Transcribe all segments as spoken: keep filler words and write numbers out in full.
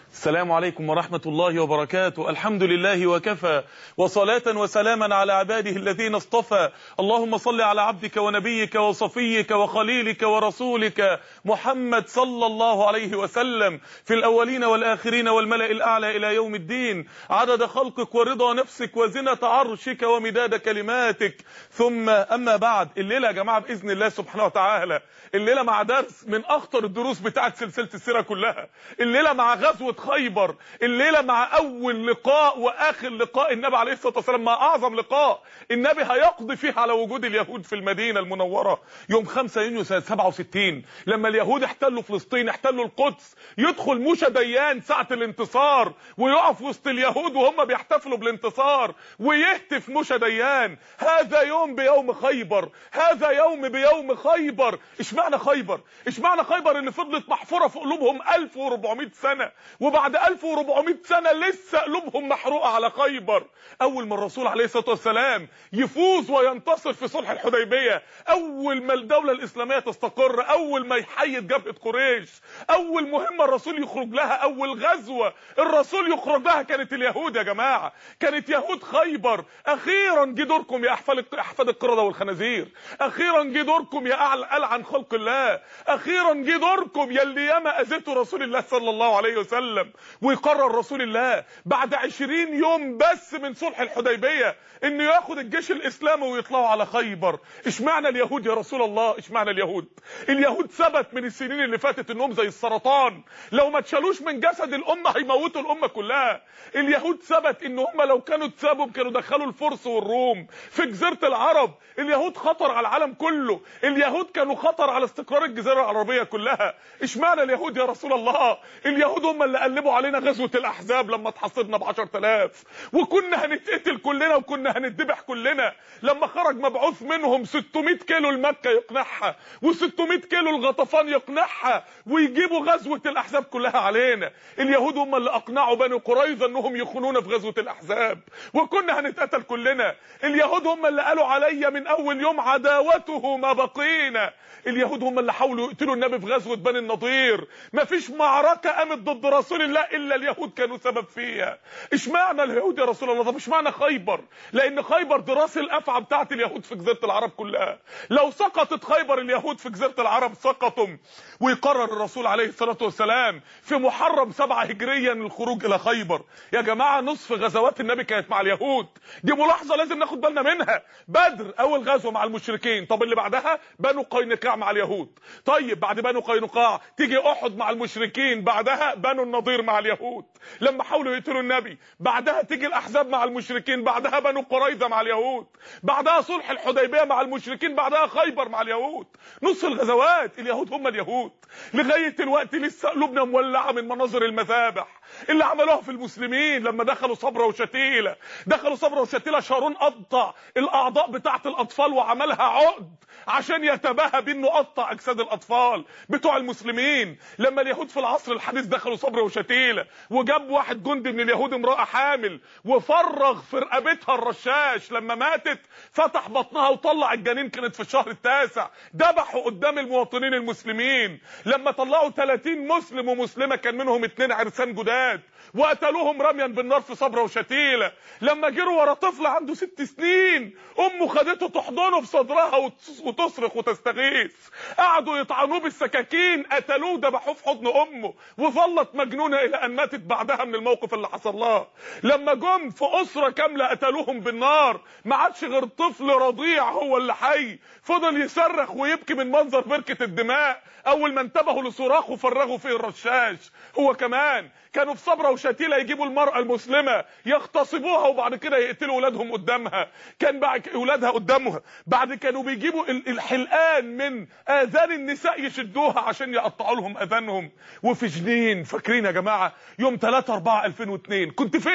السلام عليكم ورحمة الله وبركاته. الحمد لله وكفى، وصلاة وسلاما على عباده الذين اصطفى. اللهم صل على عبدك ونبيك وصفيك وخليلك ورسولك محمد صلى الله عليه وسلم في الأولين والآخرين والملأ الأعلى إلى يوم الدين، عدد خلقك ورضا نفسك وزنة عرشك ومداد كلماتك. ثم أما بعد، الليلة يا جماعة بإذن الله سبحانه وتعالى الليلة مع درس من أخطر الدروس بتاعت سلسلة السيرة كلها، الليلة مع غزوة خيبر، الليلة مع أول لقاء وآخر لقاء النبي عليه الصلاة والسلام، مع أعظم لقاء النبي هيقضي فيه على وجود اليهود في المدينة المنورة يوم خمسة يونيو سنة سبعة وستين، لما اليهود احتلوا فلسطين، احتلوا القدس. يدخل موشى ديان ساعة الانتصار ويقف وسط اليهود وهم بيحتفلوا بالانتصار، ويهتف موشى ديان: هذا يوم بيوم خيبر، هذا يوم بيوم خيبر. اشمعنى خيبر؟ اشمعنى خيبر اللي فضلت محفورة في قلوبهم ألف وأربعمائة سنة، وبعد ألف وأربعمائة سنة لسه قلوبهم محروقة على خيبر؟ أول ما الرسول عليه الصلاة والسلام يفوز وينتصر في صلح الحديبية، أول ما الدولة الإسلامية تستقر، أول ما يحيد جبهة قريش، أول مهمة الرسول يخرج لها، أول غزوة الرسول يخرج لها كانت اليهود يا جماعة، كانت يهود خيبر. أخيرا جه دوركم يا أحفاد القردة والخنازير، أخيرا جه دوركم يا ألعن خلق الله، أخيرا جه دوركم يا اللي ياما أذيتوا رسول الله صلى الله عليه وسلم. ويقرر رسول الله بعد عشرين يوم بس من صلح الحديبية انه ياخد الجيش الاسلامي ويطلعوا على خيبر. اشمعنى اليهود يا رسول الله؟ اشمعنى اليهود؟ اليهود ثبت من السنين اللي فاتت انهم زي السرطان، لو ما تشالوش من جسد الامه هيموتوا الامه كلها. اليهود ثبت ان هم لو كانوا اتسابوا كانوا دخلوا الفرس والروم في جزيره العرب. اليهود خطر على العالم كله، اليهود كانوا خطر على استقرار الجزيره العربيه كلها. اشمعنى اليهود يا رسول الله؟ اليهود هم اللي قلبوا علينا غزوه الاحزاب لما اتحصرنا ب عشرة آلاف وكنا هنتقتل كلنا وكنا هنتذبح كلنا، لما خرج مبعوث منهم ستمائة كيلو لمكه يقنعها و600 كيلو الغطفان يقنعها ويجيبوا غزوه الاحزاب كلها علينا. اليهود هم اللي اقنعوا بني قريظه انهم يخونونا في غزوه الاحزاب وكنا هنتقتل كلنا. اليهود هم اللي قالوا عليا من اول يوم عداوته ما بقينا. اليهود هم اللي حاولوا يقتلوا النبي في غزوه بني النضير، مفيش معركه قامت ضد رسول الله الا اليهود كانوا سبب فيها. اشمعنى اليهود يا رسول الله؟ طب اشمعنى خيبر؟ لان خيبر دي راس الافعى بتاعت اليهود في جزيره العرب كلها، لو سقطت خيبر اليهود في جزيره العرب سقطوا. ويقرر الرسول عليه الصلاه والسلام في محرم سبعة هجريا الخروج الى خيبر. يا جماعه نصف غزوات النبي كانت مع اليهود، دي ملاحظه لازم ناخد بالنا منها. بدر اول غزوه مع المشركين، طب اللي بعدها بنو قينقاع مع اليهود، طيب بعد بنو قينقاع تيجي احد مع المشركين، بعدها بنو النضير مع اليهود لما حاولوا يقتلوا النبي، بعدها تيجي الاحزاب مع المشركين، بعدها بنو قريظه مع اليهود، بعدها صلح الحديبيه مع المشركين، بعدها خيبر مع اليهود. نص الغزوات اليهود هم اليهود. لغايه دلوقتي لسه قلوبنا مولعه من مناظر المذابح اللي عملوها في المسلمين لما دخلوا صبرا وشتيله. دخلوا صبرا وشتيله، شارون قطع الاعضاء بتاعه الاطفال وعملها عقد عشان يتباهى بانه قطع اجساد الاطفال بتوع المسلمين. لما اليهود في العصر الحديث دخلوا صبرا وشتيله وجاب واحد جندي من اليهود امراه حامل وفرغ في رقبتها الرشاش، لما ماتت فتح بطنها وطلع الجنين، كانت في الشهر التاسع، ذبحوا قدام المواطنين المسلمين. لما طلعوا ثلاثين مسلم ومسلمه كان منهم اتنين عرسان جداد وقتلوهم رميا بالنار في صبرا وشتيله. لما جروا ورا طفل عنده ست سنين امه خدته تحضنه في صدرها وتصرخ وتستغيث، قعدوا يطعنوه بالسكاكين، قتلوه ذبحوه في حضن امه وظلت مجنونه الى ان ماتت بعدها من الموقف اللي حصل لها. لما جم في اسره كامله قتلوهم بالنار، ما عادش غير طفل رضيع هو اللي حي، فضل يصرخ ويبكي من منظر بركه الدماء. اول ما انتبهوا لصراخه فرغوا فيه الرشاش. هو كمان كانوا في صبرا وشتيله يجيبوا المراه المسلمه يغتصبوها وبعد كده يقتلوا اولادهم قدامها، كان بعد اولادها قدامها، بعد كانوا بيجيبوا الحلقان من اذان النساء يشدوها عشان يقطعوا لهم اذانهم. وفي جنين، فاكرين يا جماعه يوم ثلاثة أربعة ألفين واثنين كنت فين؟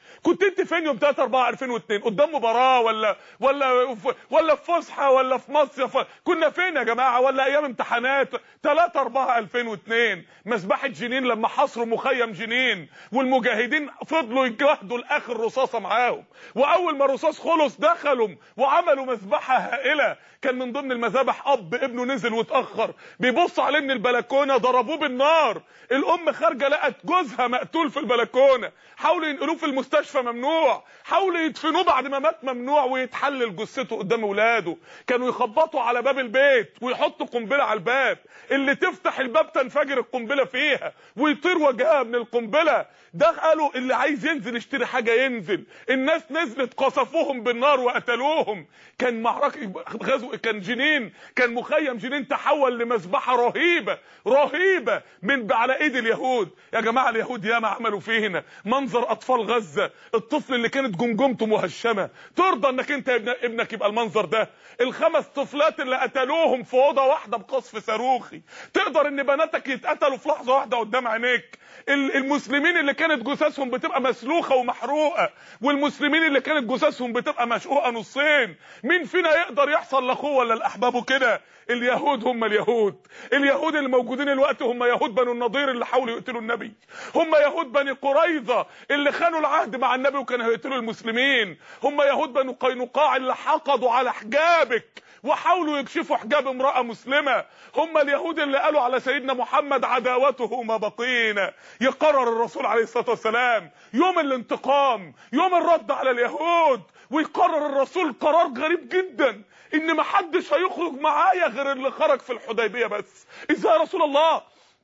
كنت انت فين يوم ثلاثة أربعة ألفين واثنين؟ قدام مباراه ولا ولا ولا في فسحه ولا في مصيف؟ كنا فين يا جماعه؟ ولا ايام امتحانات؟ ثلاثة أربعة ألفين واثنين مذبحه جنين لما حصروا مخيم جنين والمجاهدين فضلوا يجاهدوا لاخر رصاصه معاهم، واول ما الرصاص خلص دخلوا وعملوا مذبحه هائله. كان من ضمن المذابح اب ابنه نزل واتاخر بيبص عليه من البلكونه ضربوه بالنار، الام خارجه لقت جوزها مقتول في البلكونه، حاولوا ينقلوه في المستشفى ممنوع، حاولوا يدفنوه بعد ما مات ممنوع، ويتحلل جثته قدام اولاده. كانوا يخبطوا على باب البيت ويحطوا قنبله على الباب، اللي تفتح الباب تنفجر القنبله فيها ويطير وجهها من القنبله. ده قالوا اللي عايز ينزل يشتري حاجه ينزل. الناس نزلت قصفوهم بالنار وقتلوهم. كان معركه غزو، كان جنين، كان مخيم جنين تحول لمذبحه رهيبه رهيبه من على ايد اليهود. يا جماعه اليهود ياما عملوا فينا. منظر اطفال غزه، الطفل اللي كانت جمجمته مهشمه، ترضى انك انت ابنك يبقى المنظر ده؟ الخمس طفلات اللي قتلوهم في اوضه واحده بقصف صاروخي، تقدر ان بناتك يتقتلوا في لحظه واحده قدام عينيك؟ المسلمين اللي كانت جثثهم بتبقى مسلوخه ومحروقه، والمسلمين اللي كانت جثثهم بتبقى مشقوقه نصين، مين فينا يقدر يحصل لاخوه ولا لاحبابه كده؟ اليهود هم اليهود. اليهود اللي موجودين الوقت هم يهود بنو النضير اللي حاولوا يقتلوا النبي، هم يهود بني قريظه اللي خانوا العهد مع النبي وكانوا هيقتلوا المسلمين، هم يهود بنو قينقاع اللي حقدوا على حجابك وحاولوا يكشفوا حجاب امرأة مسلمة، هم اليهود اللي قالوا على سيدنا محمد عداوته ما بقينا. يقرر الرسول عليه الصلاة والسلام يوم الانتقام، يوم الرد على اليهود، ويقرر الرسول قرار غريب جدا ان محدش هيخرج معايا غير اللي خرج في الحديبية بس. ازاي يا رسول الله؟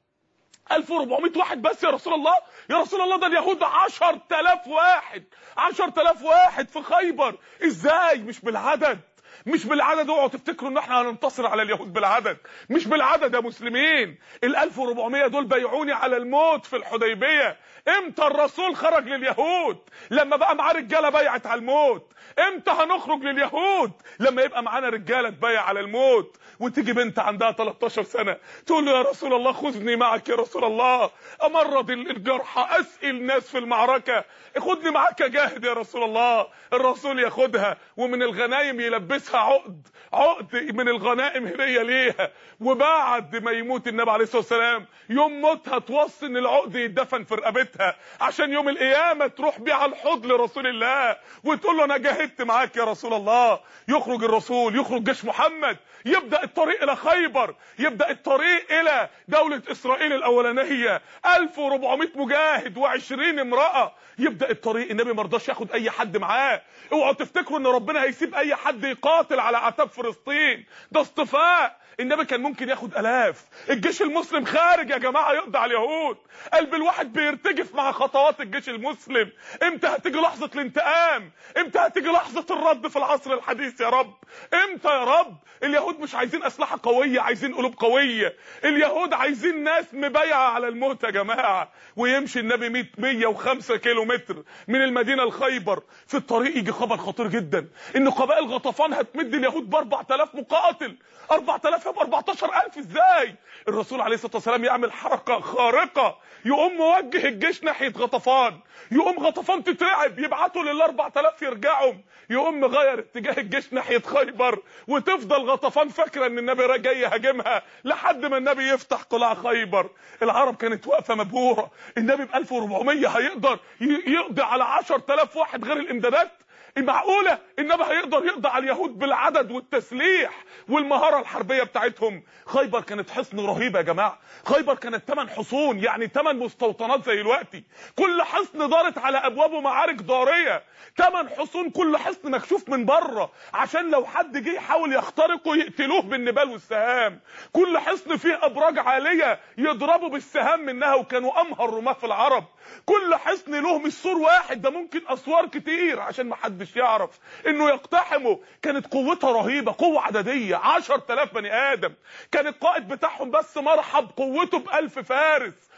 ألف وأربعمائة واحد بس يا رسول الله؟ يا رسول الله ده اليهود عشرة آلاف واحد، عشرة آلاف واحد في خيبر، ازاي؟ مش بالعدد، مش بالعدد. اوعوا تفتكروا ان احنا هننتصر على اليهود بالعدد، مش بالعدد يا مسلمين. ال ألف وأربعمائة دول بيعوني على الموت في الحديبيه. امتى الرسول خرج لليهود؟ لما بقى معاه رجاله بيعت على الموت. امتى هنخرج لليهود؟ لما يبقى معانا رجاله تبيع على الموت. وتيجي بنت عندها تلتاشر سنه تقول له يا رسول الله خذني معك يا رسول الله، امرض الجرحى، اسقي الناس في المعركه، خدني معاك جاهد يا رسول الله. الرسول ياخدها ومن الغنايم يلبسها عقد، عقد من الغنائم هديه ليها. وبعد ما يموت النبي عليه الصلاه والسلام يوم موتها توصي ان العقد يدفن في رقبتها عشان يوم القيامه تروح بيه على الحوض لرسول الله وتقول له انا جاهدت معاك يا رسول الله. يخرج الرسول، يخرج جيش محمد، يبدا الطريق الى خيبر، يبدا الطريق الى دوله اسرائيل الاولانيه. ألف وأربعمائة مجاهد وعشرين امراه، يبدا الطريق. النبي ما رضاش ياخد اي حد معاه. اوعوا تفتكروا ان ربنا هيسيب اي حد يقاتل على اعتاب فلسطين، ده اصطفاء. النبي كان ممكن ياخد الاف. الجيش المسلم خارج يا جماعه يقضي على اليهود. قلب الواحد بيرتجف مع خطوات الجيش المسلم. امتى هتيجي لحظه الانتقام؟ امتى هتيجي لحظه الرد في العصر الحديث يا رب؟ امتى يا رب؟ اليهود مش عايزين اسلحه قويه، عايزين قلوب قويه. اليهود عايزين ناس مبايعه على الموت يا جماعه. ويمشي النبي مية وخمسة كيلو متر من المدينه لخيبر. في الطريق يجي خبر خطير جدا ان قبائل غطفان هتمد اليهود ب أربعة آلاف مقاتل. أربعة آلاف يبقى أربعتاشر ألف ازاي؟ الرسول عليه الصلاه والسلام يعمل حركه خارقه، يقوم موجه الجيش ناحيه غطفان، يقوم غطفان تترعب، يبعتوا لل أربعة آلاف يرجعوا، يقوم مغير اتجاه الجيش ناحيه خيبر، وتفضل غطفان فاكره ان النبي جاي يهاجمها لحد ما النبي يفتح قلاع خيبر. العرب كانت واقفه مبهوره، النبي ب ألف وأربعمائة هيقدر يقضي على عشرة آلاف واحد غير الامدادات؟ معقوله النبي هيقدر يقضي على اليهود بالعدد والتسليح والمهاره الحربيه بتاعتهم؟ خيبر كانت حصن رهيب يا جماعه. خيبر كانت ثمان حصون، يعني ثمان مستوطنات زي دلوقتي. كل حصن دارت على ابوابه معارك ضاريه. ثمان حصون، كل حصن مكشوف من بره عشان لو حد جه يحاول يخترقه يقتلوه بالنبال والسهام. كل حصن فيه ابراج عاليه يضربوا بالسهام منها، وكانوا امهر رماه في العرب. كل حصن له مش سور واحد، ده ممكن اسوار كتير عشان ما حدش يعرف انه يقتحمه. كانت قوتها رهيبه، قوه عدديه، عشرة آلاف بني ادم. كان القائد بتاعهم بس مرحب قوته بألف فارس.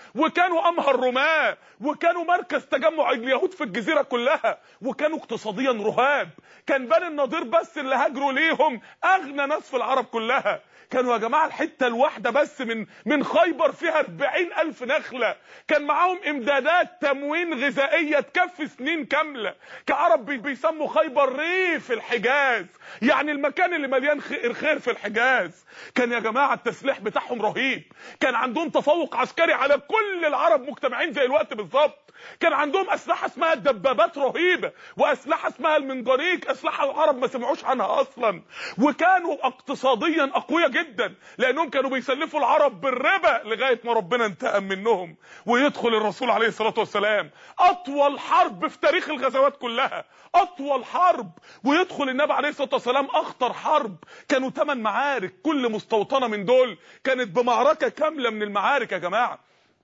وكانوا امهر رماة، وكانوا مركز تجمع اليهود في الجزيرة كلها، وكانوا اقتصاديا رهاب. كان بني النضير بس اللي هاجروا ليهم اغنى ناس في العرب كلها. كانوا يا جماعه الحته الواحده بس من من خيبر فيها أربعين ألف نخله، كان معاهم امدادات تموين غذائيه تكفي سنين كامله. كعرب بيسموا خيبر ريف الحجاز، يعني المكان اللي مليان خير خير في الحجاز. كان يا جماعه التسليح بتاعهم رهيب، كان عندهم تفوق عسكري على كل العرب مجتمعين زي الوقت بالظبط. كان عندهم اسلحه اسمها الدبابات رهيبه، واسلحه اسمها المنجنيق، اسلحه العرب ما سمعوش عنها اصلا. وكانوا اقتصاديا اقوياء جدا، لانهم كانوا بيسلفوا العرب بالربا لغايه ما ربنا انتقم منهم. ويدخل الرسول عليه الصلاه والسلام اطول حرب في تاريخ الغزوات كلها، اطول حرب، ويدخل النبي عليه الصلاه والسلام اخطر حرب. كانوا ثمان معارك، كل مستوطنه من دول كانت بمعركه كامله من المعارك يا جماعه.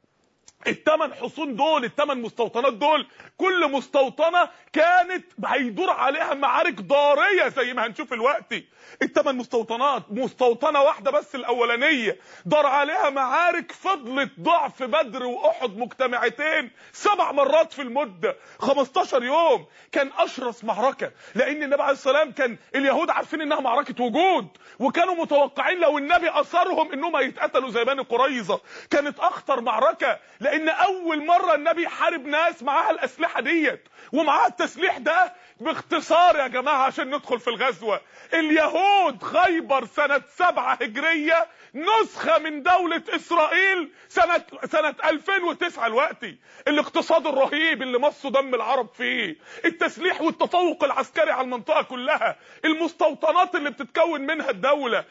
الثمان حصون دول، الثمان مستوطنات دول، كل مستوطنه كانت هيدور عليها معارك ضاريه زي ما هنشوف دلوقتي. الثمان مستوطنات، مستوطنه واحده بس الاولانيه دار عليها معارك فضلت ضعف بدر واحد مجتمعتين سبع مرات في المده خمستاشر يوم. كان اشرس معركه، لان النبي عليه الصلاه والسلام كان اليهود عارفين انها معركه وجود، وكانوا متوقعين لو النبي اثرهم انهم هيتقتلوا زي بني قريظه. كانت اخطر معركه، لان اول مره النبي يحارب ناس معاها الاسلحه ديت ومعاها التسليح ده. باختصار يا جماعه عشان ندخل في الغزوه، اليهود خيبر سنه سبعة هجريه نسخه من دوله اسرائيل سنه سنه ألفين وتسعة دلوقتي. الاقتصاد الرهيب اللي مصوا دم العرب فيه، التسليح والتفوق العسكري على المنطقه كلها، المستوطنات اللي بتتكون منها الدوله،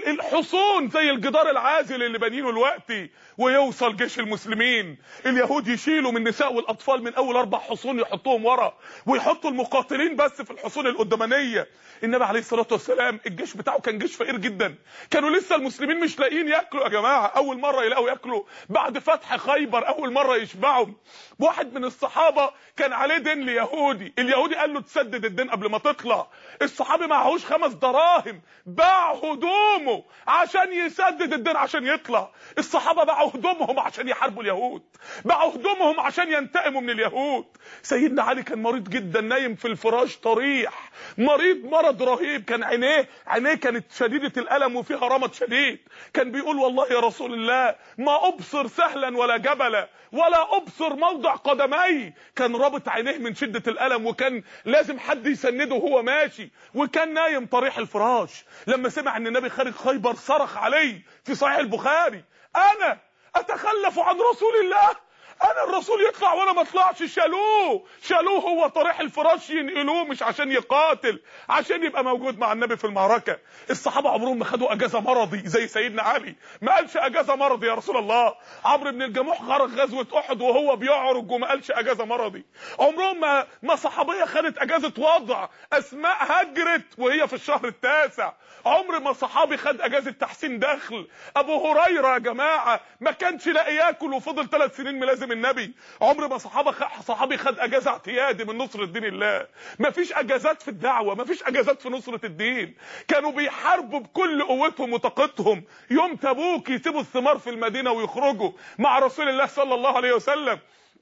الحصون زي الجدار العازل اللي بنينه دلوقتي. ويوصل جيش المسلمين، اليهود يشيلوا من النساء والاطفال من اول اربع حصون يحطوهم ورا، ويحطوا المقاتلين بس في الحصون القدامانيه. النبي عليه الصلاه والسلام الجيش بتاعه كان جيش فقير جدا، كانوا لسه المسلمين مش لاقيين ياكلوا يا جماعه، اول مره يلاقوا ياكلوا بعد فتح خيبر، اول مره يشبعوا. واحد من الصحابه كان عليه دين ليهودي، اليهودي قال له تسدد الدين قبل ما تطلع. الصحابي معهوش خمس دراهم، باع هدومه عشان يسدد الدين عشان يطلع. الصحابه باعوا هدومهم عشان يحاربوا اليهود، باعوا هدومهم عشان ينتقموا من اليهود. سيدنا علي كان مريض جدا، نايم في الفراش طريح، مريض مرض رهيب، كان عينيه عينيه كانت شديده الالم وفيها رمد شديد. كان بيقول والله يا رسول الله ما ابصر سهلا ولا جبلا ولا ابصر موضع قدمي. كان رابط عينيه من شده الالم، وكان لازم حد يسنده وهو ماشي، وكان نايم طريح الفراش. لما سمع ان النبي خارج خيبر صرخ عليه في صحيح البخاري: انا اتخلف عن رسول الله؟ انا الرسول يطلع وانا ما اطلعش؟ شالوه شالوه هو طريح الفراش ينقلوه، مش عشان يقاتل، عشان يبقى موجود مع النبي في المعركه. الصحابه عمرهم ما خدوا اجازه مرضي زي سيدنا علي، ما قالش اجازه مرضي يا رسول الله. عمرو بن الجموح خرج غزوه احد وهو بيعرج وما قالش اجازه مرضي. عمرهم ما ما صحابيه خدت اجازه وضع، اسماء هجرت وهي في الشهر التاسع. عمر ما صحابي خد اجازه تحسين دخل. ابو هريره يا جماعه ما كانش لاقي ياكل وفضل ثلاث سنين ملازم النبي. عمر ما صحابه خ... صحابي خد اجازه اعتيادي من نصر الدين الله. ما فيش اجازات في الدعوه، ما فيش اجازات في نصره الدين. كانوا بيحاربوا بكل قوتهم وطاقتهم. يوم تبوك يسيبوا الثمار في المدينه ويخرجوا مع رسول الله صلى الله عليه وسلم.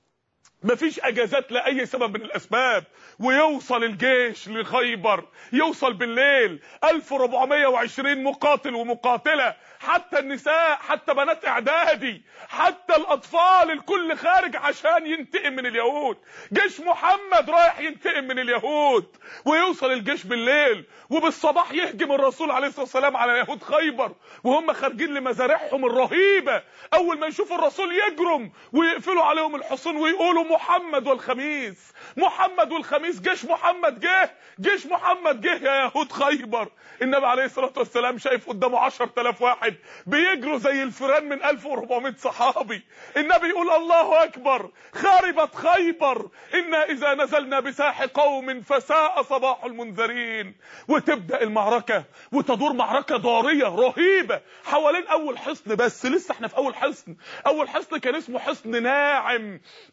مفيش اجازات لاي سبب من الاسباب. ويوصل الجيش لخيبر، يوصل بالليل ألف وأربعمائة وعشرين مقاتل ومقاتله، حتى النساء، حتى بنات اعدادي، حتى الاطفال، الكل خارج عشان ينتقم من اليهود. جيش محمد رايح ينتقم من اليهود. ويوصل الجيش بالليل، وبالصباح يهجم الرسول عليه الصلاه والسلام على يهود خيبر وهم خارجين لمزارعهم الرهيبه. اول ما يشوفوا الرسول يجرم ويقفلوا عليهم الحصون ويقولوا محمد والخميس، محمد والخميس، جيش محمد جه، جيش محمد جه يا يهود خيبر. النبي عليه الصلاه والسلام شايف قدامه عشرة آلاف واحد بيجروا زي الفيران من ألف وأربعمائة صحابي. النبي يقول الله اكبر، خربت خيبر، انا اذا نزلنا بساح قوم فساء صباح المنذرين. وتبدا المعركه وتدور معركه ضاريه رهيبه حوالين اول حصن. بس لسه احنا في اول حصن. اول حصن كان اسمه حصن ناعم، كان حصن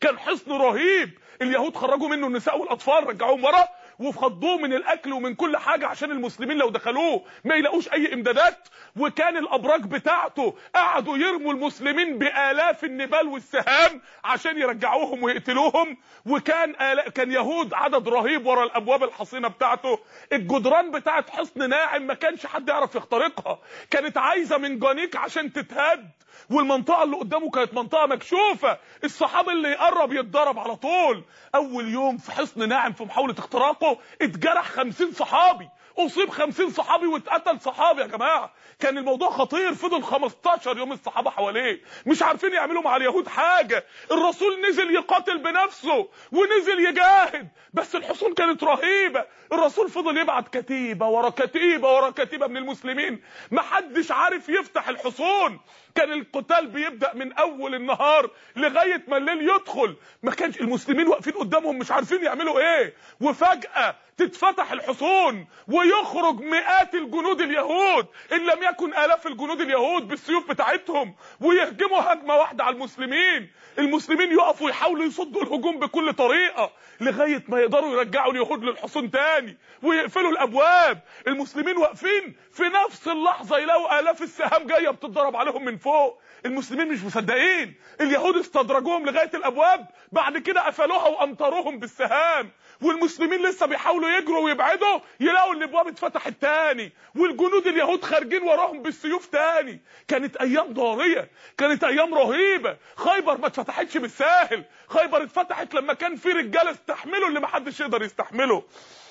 حصن رهيب، اليهود خرجوا منه النساء والاطفال، رجعوهم ورا وفضوه من الاكل ومن كل حاجه عشان المسلمين لو دخلوه ما يلاقوش اي امدادات. وكان الابراج بتاعته قعدوا يرموا المسلمين بالاف النبال والسهام عشان يرجعوهم ويقتلوهم. وكان آلا... كان يهود عدد رهيب ورا الابواب الحصينه بتاعته. الجدران بتاعت حصن ناعم ما كانش حد يعرف يخترقها، كانت عايزه من جانيك عشان تتهد، والمنطقه اللي قدامه كانت منطقه مكشوفه، الصحابي اللي يقرب يتضرب على طول. اول يوم في حصن ناعم في محاوله اختراقه اتجرح خمسين صحابي، اصيب خمسين صحابي واتقتل صحابي. يا جماعه كان الموضوع خطير، فضل خمستاشر يوم الصحابه حواليه مش عارفين يعملوا مع اليهود حاجه. الرسول نزل يقاتل بنفسه ونزل يجاهد، بس الحصون كانت رهيبه. الرسول فضل يبعت كتيبه ورا كتيبه ورا كتيبه من المسلمين، محدش عارف يفتح الحصون. كان القتال بيبدا من اول النهار لغايه ما الليل يدخل، ما كانش المسلمين واقفين قدامهم مش عارفين يعملوا ايه. وفجاه تتفتح الحصون ويخرج مئات الجنود اليهود ان لم يكن الاف الجنود اليهود بالسيوف بتاعتهم، ويهجموا هجمه واحده على المسلمين. المسلمين يقفوا يحاولوا يصدوا الهجوم بكل طريقه لغايه ما يقدروا يرجعوا اليهود للحصون تاني ويقفلوا الابواب. المسلمين واقفين في نفس اللحظه يلاقوا الاف السهام جايه بتتضرب عليهم من فوق. المسلمين مش مصدقين، اليهود استدرجوهم لغايه الابواب، بعد كده قفلوها وامطروهم بالسهام، والمسلمين لسه بيحاولوا يجروا ويبعدوا يلاقوا الابواب اتفتحت تاني والجنود اليهود خارجين وراهم بالسيوف تاني. كانت ايام ضاريه، كانت ايام رهيبه. خيبر ما اتفتحتش بالساهل، خيبر اتفتحت لما كان في رجاله استحملوا اللي ما حدش يقدر يستحمله.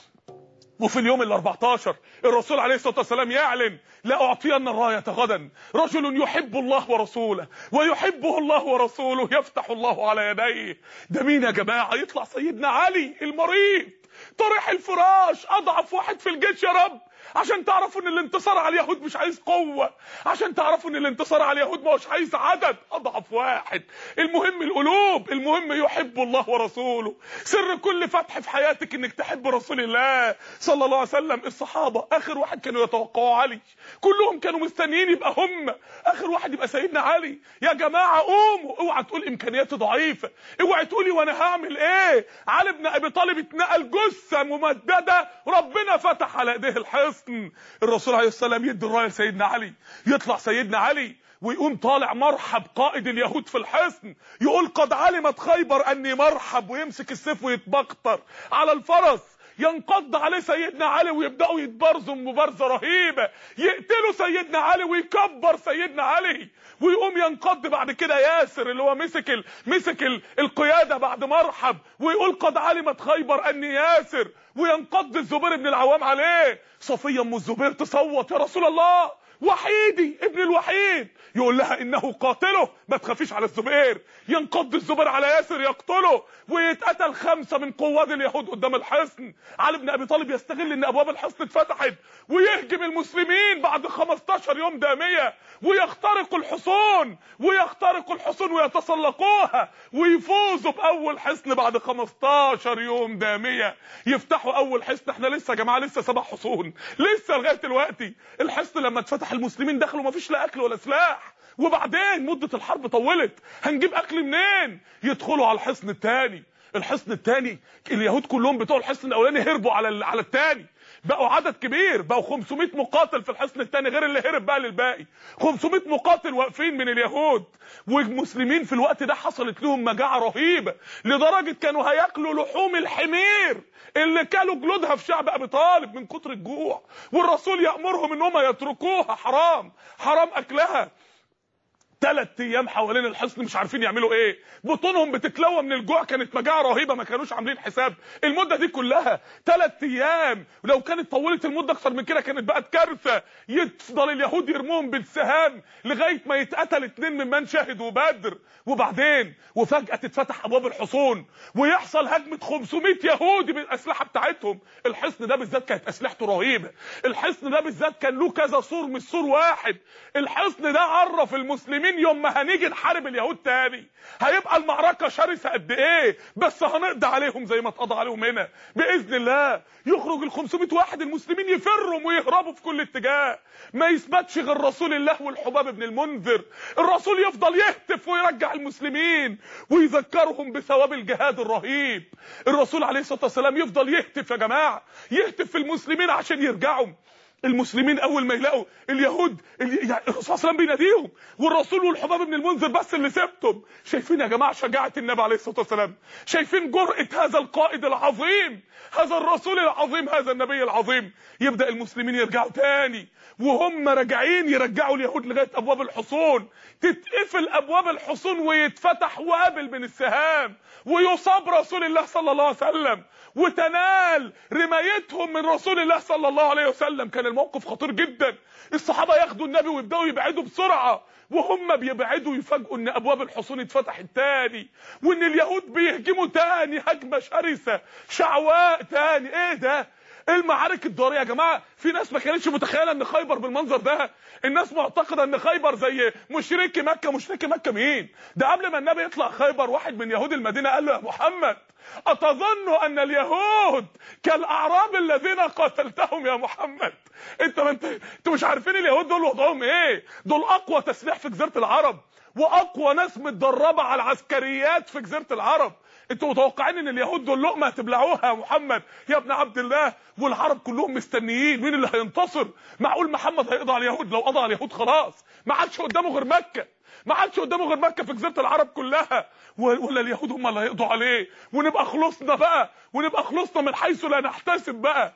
وفي اليوم الاربعتاشر الرسول عليه الصلاه والسلام يعلن: لا اعطين الرايه غدا رجل يحب الله ورسوله ويحبه الله ورسوله يفتح الله على يديه. ده مين يا جماعه؟ يطلع سيدنا علي المريض طرح الفراش، اضعف واحد في الجيش يا رب، عشان تعرفوا ان الانتصار على اليهود مش عايز قوه، عشان تعرفوا ان الانتصار على اليهود مش عايز عدد، اضعف واحد. المهم القلوب، المهم يحب الله ورسوله. سر كل فتح في حياتك انك تحب رسول الله صلى الله عليه وسلم. الصحابه اخر واحد كانوا يتوقعوا علي، كلهم كانوا مستنيين يبقى هم اخر واحد يبقى سيدنا علي. يا جماعه قوموا، اوعى تقول امكانياتي ضعيفه، اوعى تقولي وانا هعمل ايه. علي بن ابي طالب اتنقل جثه ممدده، ربنا فتح على ايديه الحصن. الرسول عليه السلام يدي الرايه لسيدنا علي، يطلع سيدنا علي ويقوم طالع مرحب قائد اليهود في الحصن، يقول: قد علمت خيبر اني مرحب، ويمسك السيف ويتبختر على الفرس. ينقض عليه سيدنا علي ويبداوا يتبارزوا مبارزه رهيبه، يقتلوا سيدنا علي ويكبر سيدنا علي، ويقوم ينقض بعد كده ياسر اللي هو مسك ال... مسك ال... القياده بعد مرحب، ويقول: قد علمت خيبر اني ياسر، وينقض الزبير بن العوام عليه. صفيه ام الزبير تصوت: يا رسول الله وحيدي ابن الوحيد. يقول لها: انه قاتله، ما تخافيش على الزبير. ينقض الزبير على ياسر يقتله، ويتقتل خمسه من قواد اليهود قدام الحصن. علي بن ابي طالب يستغل ان ابواب الحصن اتفتحت ويهجم المسلمين بعد خمستاشر يوم داميه، ويخترقوا الحصون ويخترقوا الحصون ويتسلقوها، ويفوزوا باول حصن بعد خمستاشر يوم داميه. يفتحوا اول حصن. احنا لسه يا جماعه لسه سبع حصون لسه لغايه دلوقتي. الحصن لما اتفتح المسلمين دخلوا ما فيش لا اكل ولا سلاح، وبعدين مده الحرب طولت، هنجيب اكل منين؟ يدخلوا على الحصن الثاني. الحصن الثاني اليهود كلهم بتوع الحصن الاولاني هربوا على على الثاني، بقوا عدد كبير، بقوا خمسمائة مقاتل في الحصن الثاني غير اللي هرب بقى للباقي. خمسمائة مقاتل واقفين من اليهود. والمسلمين في الوقت ده حصلت لهم مجاعه رهيبه، لدرجه كانوا هياكلوا لحوم الحمير اللي كلوا جلودها في شعب ابي طالب من كتر الجوع، والرسول يامرهم انهم يتركوها، حرام حرام اكلها. ثلاث ايام حوالين الحصن مش عارفين يعملوا ايه، بطونهم بتتلوى من الجوع، كانت مجاعه رهيبه ما كانوش عاملين حساب المده دي كلها. ثلاث ايام، ولو كانت طولت المده اكثر من كده كانت بقت كارثه. يفضل اليهود يرموهم بالسهام لغايه ما يتقتل اتنين ممن شهدوا بدر. وبعدين وفجاه تتفتح ابواب الحصون ويحصل هجمه خمسمائة يهودي بالاسلحه بتاعتهم. الحصن ده بالذات كانت اسلحته رهيبه، الحصن ده بالذات كان له كذا سور مش سور واحد. الحصن ده عرف المسلمين المسلمين يوم ما هنيجي نحارب اليهود تاني هيبقى المعركة شرسة قد ايه، بس هنقضي عليهم زي ما اتقضى عليهم هنا باذن الله. يخرج ال خمسمائة واحد المسلمين يفروا ويهربوا في كل اتجاه، ما يثبتش غير رسول الله والحباب بن المنذر. الرسول يفضل يهتف ويرجع المسلمين ويذكرهم بثواب الجهاد الرهيب. الرسول عليه الصلاة والسلام يفضل يهتف يا جماعة، يهتف في المسلمين عشان يرجعوا. المسلمين اول ما يلاقوا اليهود يعني الرسول صلى الله عليه وسلم بيناديهم، والرسول والحباب بن المنذر بس اللي سبتم. شايفين يا جماعه شجاعه النبي عليه الصلاه والسلام؟ شايفين جرأة هذا القائد العظيم، هذا الرسول العظيم، هذا النبي العظيم؟ يبدأ المسلمين يرجعوا تاني، وهم راجعين يرجعوا اليهود لغايه ابواب الحصون. تتقفل ابواب الحصون ويتفتح وابل من السهام، ويصاب رسول الله صلى الله عليه وسلم، وتنال رمايتهم من رسول الله صلى الله عليه وسلم. كان الموقف خطير جدا. الصحابه ياخدوا النبي ويبداوا يبعدوا بسرعه، وهم بيبعدوا يفاجئوا ان ابواب الحصون اتفتحت تاني، وان اليهود بيهجموا تاني هجمه شرسه شعواء تاني. ايه ده؟ ايه المعارك الداريه يا جماعه؟ في ناس ما كانتش متخيله ان خيبر بالمنظر ده. الناس معتقده ان خيبر زي مشركي مكه. مشركي مكه مين؟ ده قبل ما النبي يطلع خيبر واحد من يهود المدينه قال له يا محمد اتظن ان اليهود كالاعراب الذين قاتلتهم يا محمد؟ انت ما انت انتوا مش عارفين اليهود دول وضعهم ايه؟ دول اقوى تسليح في جزيره العرب، واقوى ناس متدربه على العسكريات في جزيره العرب. انتوا متوقعين ان اليهود دول لقمه هتبلعوها يا محمد يا ابن عبد الله؟ والعرب كلهم مستنيين مين اللي هينتصر. معقول محمد هيقضي على اليهود؟ لو قضى على اليهود خلاص ما عادش قدامه غير مكه، ما عادش قدامه غير مكه في جزيره العرب كلها، ولا اليهود هم اللي هيقضوا عليه ونبقى خلصنا بقى، ونبقى خلصنا من حيث لا نحتسب بقى.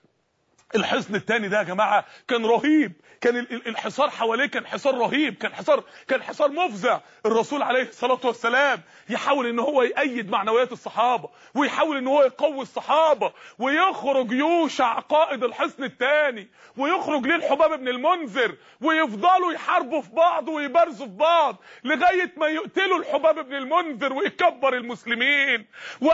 الحصن الثاني ده يا جماعه كان رهيب، كان الحصار حواليه كان حصار رهيب، كان حصار كان حصار مفزع. الرسول عليه الصلاه والسلام يحاول ان هو يأيد معنويات الصحابه، ويحاول ان هو يقوي الصحابه، ويخرج يوشع قائد الحصن الثاني، ويخرج ليه الحباب بن المنذر، ويفضلوا يحاربوا في بعض ويبارزوا في بعض لغايه ما يقتلوا الحباب بن المنذر ويكبر المسلمين.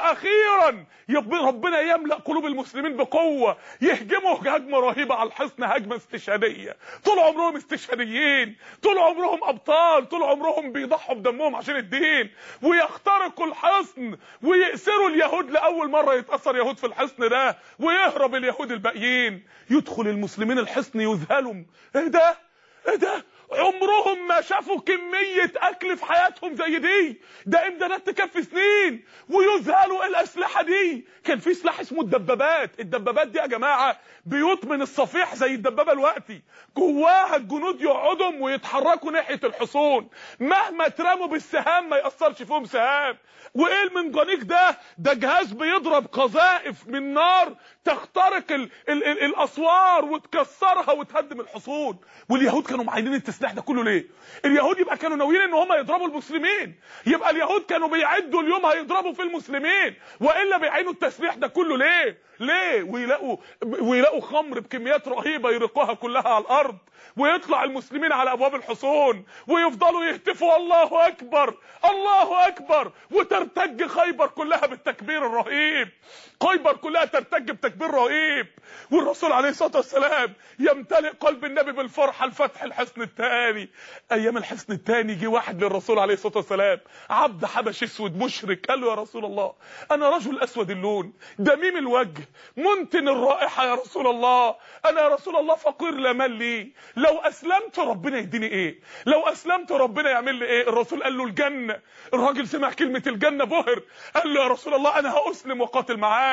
واخيرا ربنا يملأ قلوب المسلمين بقوه، يهجموا هجمه رهيبه على الحصن، هجمه استشهاديه. طول عمرهم استشهاديين، طول عمرهم ابطال، طول عمرهم بيضحوا بدمهم عشان الدين، ويخترقوا الحصن ويأسروا اليهود. لاول مره يتأثر يهود في الحصن ده، ويهرب اليهود الباقيين. يدخل المسلمين الحصن يذهلوا، ايه ده؟ ايه ده؟ عمرهم ما شافوا كمية اكل في حياتهم زي دي، ده امدادات تكفي سنين. ويذهلوا الاسلحة دي. كان في سلاح اسمه الدبابات. الدبابات دي يا جماعة بيوت من الصفيح زي الدبابة الوقتي، جواها الجنود يقعدوا ويتحركوا ناحية الحصون، مهما اترموا بالسهام ما يأثرش فيهم سهام. وايه المنجنيق ده؟ ده جهاز بيضرب قذائف من نار تخترق ال ال ال الاسوار وتكسرها وتهدم الحصون. واليهود كانوا معينين التسليح ده كله ليه؟ اليهود يبقى كانوا ناويين ان هم يضربوا المسلمين، يبقى اليهود كانوا بيعدوا اليوم هيضربوا في المسلمين، والا بيعينوا التسليح ده كله ليه؟ ليه؟ ويلاقوا ويلاقوا خمر بكميات رهيبه يرقوها كلها على الارض، ويطلع المسلمين على ابواب الحصون ويفضلوا يهتفوا الله اكبر الله اكبر، وترتج خيبر كلها بالتكبير الرهيب. خيبر كلها ترتج بتكبير رهيب، والرسول عليه الصلاه والسلام يمتلئ قلب النبي بالفرحه لفتح الحصن الثاني. ايام الحصن الثاني جه واحد للرسول عليه الصلاه والسلام، عبد حبش اسود مشرك، قال له يا رسول الله انا رجل اسود اللون دميم الوجه منتن الرائحه يا رسول الله، انا يا رسول الله فقير لا مال لي، لو اسلمت ربنا يديني ايه؟ لو اسلمت ربنا يعمل لي ايه؟ الرسول قال له الجنه. الراجل سمع كلمه الجنه بهر، قال له يا رسول الله انا هاسلم وقاتل معاك.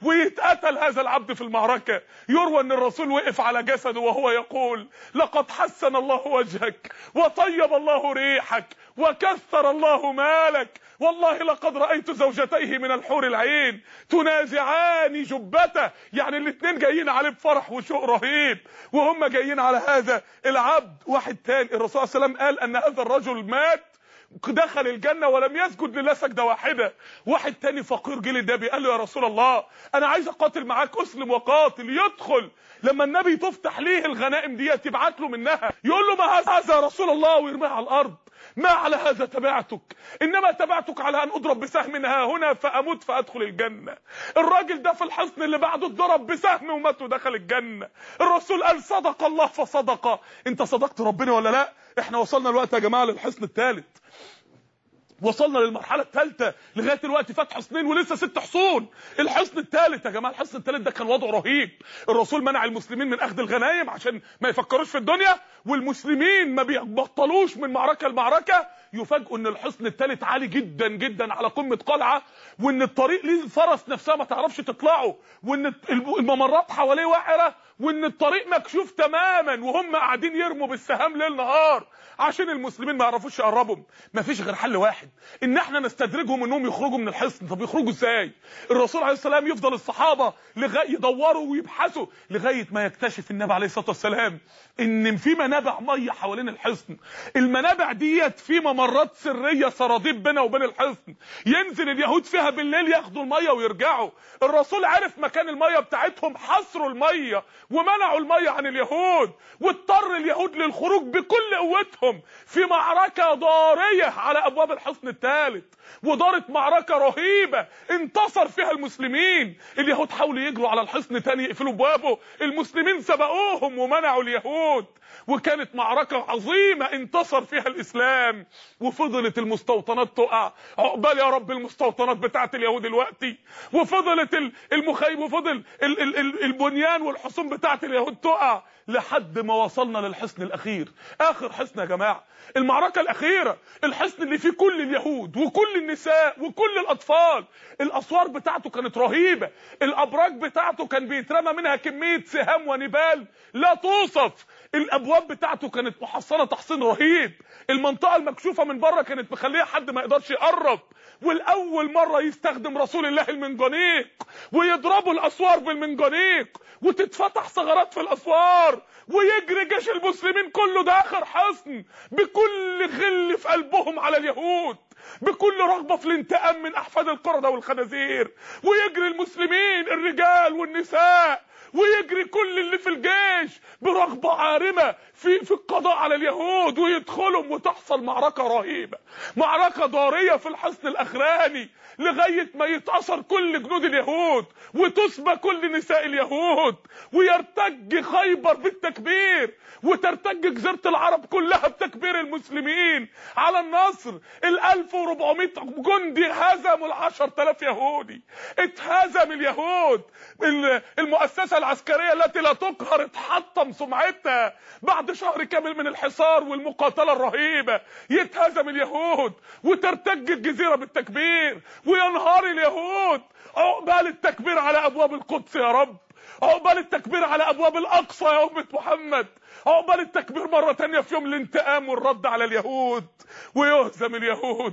ويتقتل هذا العبد في المعركه. يروى ان الرسول وقف على جسده وهو يقول لقد حسن الله وجهك وطيب الله ريحك وكثر الله مالك، والله لقد رأيت زوجتيه من الحور العين تنازعان جبته. يعني الاثنين جايين عليه بفرح وشوق رهيب، وهم جايين على هذا العبد. واحد تاني الرسول صلى الله عليه وسلم قال ان هذا الرجل مات دخل الجنة ولم يسجد لله سجدة واحدة. واحد تاني فقير جه للنبي قال له يا رسول الله انا عايز اقاتل معاك، اسلم وقاتل. يدخل لما النبي تفتح ليه الغنائم ديت يبعت له منها، يقول له ما هذا يا رسول الله، ويرميها على الارض. ما على هذا تبعتك، انما تبعتك على ان اضرب بسهم ها هنا فاموت فادخل الجنه. الراجل ده في الحصن اللي بعده اتضرب بسهم ومات ودخل الجنه. الرسول قال صدق الله فصدق. انت صدقت ربنا ولا لا؟ احنا وصلنا الوقت يا جماعه للحصن الثالث، وصلنا للمرحله الثالثه لغايه دلوقتي فتح حصنين ولسه ست حصون. الحصن الثالث يا جماعه، الحصن الثالث ده كان وضعه رهيب. الرسول منع المسلمين من اخذ الغنايم عشان ما يفكروش في الدنيا، والمسلمين ما بيبطلوش من معركه لمعركه. يفاجئوا ان الحصن الثالث عالي جدا جدا على قمه قلعه، وان الطريق ليه الفرس نفسها ما تعرفش تطلعه، وان الممرات حواليه وعره، وان الطريق مكشوف تماما، وهم قاعدين يرموا بالسهام ليل نهار عشان المسلمين ما يعرفوش يقربوا. مفيش غير حل واحد، ان احنا نستدرجهم انهم يخرجوا من الحصن. طب يخرجوا ازاي؟ الرسول عليه السلام يفضل الصحابه لغايه يدوروا ويبحثوا لغايه ما يكتشف النبي عليه الصلاه والسلام ان في منابع ميه حوالين الحصن. المنابع ديت في ممرات سريه سراديب بينها وبين الحصن، ينزل اليهود فيها بالليل ياخدوا الميه ويرجعوا. الرسول عرف مكان الميه بتاعتهم، حصروا الميه ومنعوا الميه عن اليهود، واضطر اليهود للخروج بكل قوتهم في معركه ضاريه على ابواب الحصن الثالث. ودارت معركه رهيبه انتصر فيها المسلمين. اليهود حاولوا يجروا على الحصن تاني يقفلوا ابوابه، المسلمين سبقوهم ومنعوا اليهود. وكانت معركه عظيمه انتصر فيها الاسلام. وفضلت المستوطنات تقع، عقبال يا رب المستوطنات بتاعت اليهود دلوقتي، وفضلت المخيم، وفضل البنيان والحصون بتاعت اليهود تقع، لحد ما وصلنا للحصن الاخير. اخر حصن يا جماعه، المعركه الاخيره، الحصن اللي فيه كل اليهود وكل النساء وكل الاطفال. الاسوار بتاعته كانت رهيبه، الابراج بتاعته كان بيترمى منها كميه سهام ونبال لا توصف. الابواب بتاعته كانت محصنه تحصين رهيب، المنطقه المكشوفه من بره كانت مخليه حد ما يقدرش يقرب. والاول مره يستخدم رسول الله المنجنيق ويضربوا الاسوار بالمنجنيق وتتفتح ثغرات في الاسوار، ويجري جيش المسلمين كله ده اخر حصن بكل غل في قلبهم على اليهود، بكل رغبه في الانتقام من احفاد القرده والخنازير. ويجري المسلمين الرجال والنساء، ويجري كل اللي في الجيش برغبه عارمه في في القضاء على اليهود ويدخلهم، وتحصل معركه رهيبه، معركه ضاريه في الحصن الاخراني لغايه ما يتأثر كل جنود اليهود وتسبى كل نساء اليهود، ويرتج خيبر بالتكبير، وترتج جزيره العرب كلها بتكبير المسلمين على النصر. الألف وأربعمائة جندي هزموا العشر تلاف يهودي، اتهزم اليهود. المؤسسه العسكريه التي لا تقهر اتحطم سمعتها بعد شهر كامل من الحصار والمقاتله الرهيبه. يتهزم اليهود وترتج الجزيره بالتكبير وينهار اليهود. عقبال التكبير على ابواب القدس يا رب، عقبال التكبير على ابواب الاقصى يا امه محمد، عقبال التكبير مره ثانيه في يوم الانتقام والرد على اليهود. ويهزم اليهود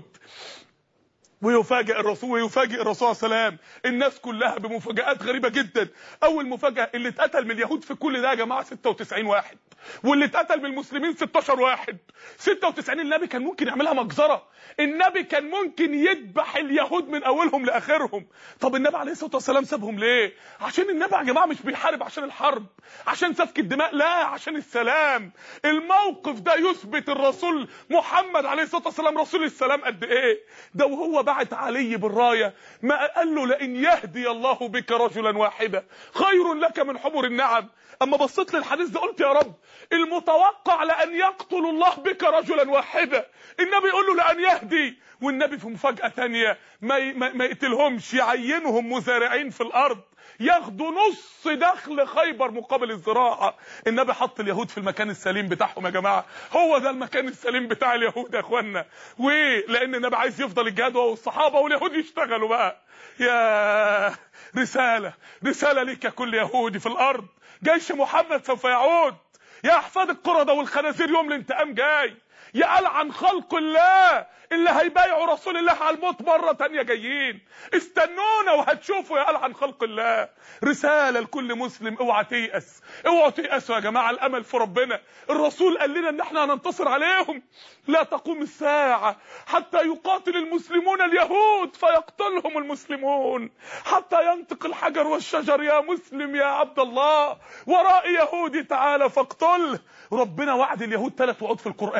ويفاجئ الرسول ويفاجئ الرسول صلى الله عليه وسلم الناس كلها بمفاجآت غريبه جدا. اول مفاجاه، اللي اتقتل من اليهود في كل ده يا جماعه ستة وتسعين واحد، واللي اتقتل من المسلمين ستاشر واحد. ستة وتسعين النبي كان ممكن يعملها مجزره، النبي كان ممكن يذبح اليهود من اولهم لاخرهم. طب النبي عليه الصلاه والسلام سابهم ليه؟ عشان النبي يا جماعه مش بيحارب عشان الحرب، عشان سفك الدماء، لا، عشان السلام. الموقف ده يثبت الرسول محمد عليه الصلاه والسلام رسول السلام قد ايه. ده وهو بعت علي بالرايه ما قال له لئن يهدي الله بك رجلا واحدا خير لك من حمر النعم. اما بصيت للحديث ده قلت يا رب المتوقع لان يقتل الله بك رجلا واحدا، النبي يقول له لان يهدي، والنبي في مفاجاه ثانيه ما ما يقتلهمش، يعينهم مزارعين في الارض ياخدوا نص دخل خيبر مقابل الزراعه. النبي حط اليهود في المكان السليم بتاعهم يا جماعه، هو ده المكان السليم بتاع اليهود يا اخوانا. ولان النبي عايز يفضل الجهاد هو والصحابه واليهود يشتغلوا بقى. يا رساله رساله ليك يا كل يهودي في الارض، جيش محمد سوف يعود. يا احفاد القردة والخنازير يوم الانتقام جاي. يا ألعن خلق الله اللي هيبايعوا رسول الله على الموت مرة تانية جايين، استنونا وهتشوفوا يا ألعن خلق الله. رسالة لكل مسلم، اوعى تيأس، اوعوا تيأسوا يا جماعة، الأمل في ربنا. الرسول قال لنا ان احنا هننتصر عليهم. لا تقوم الساعة حتى يقاتل المسلمون اليهود فيقتلهم المسلمون، حتى ينطق الحجر والشجر يا مسلم يا عبد الله وراء يهودي تعالى فاقتله. ربنا وعد اليهود ثلاث وعود في القرآن،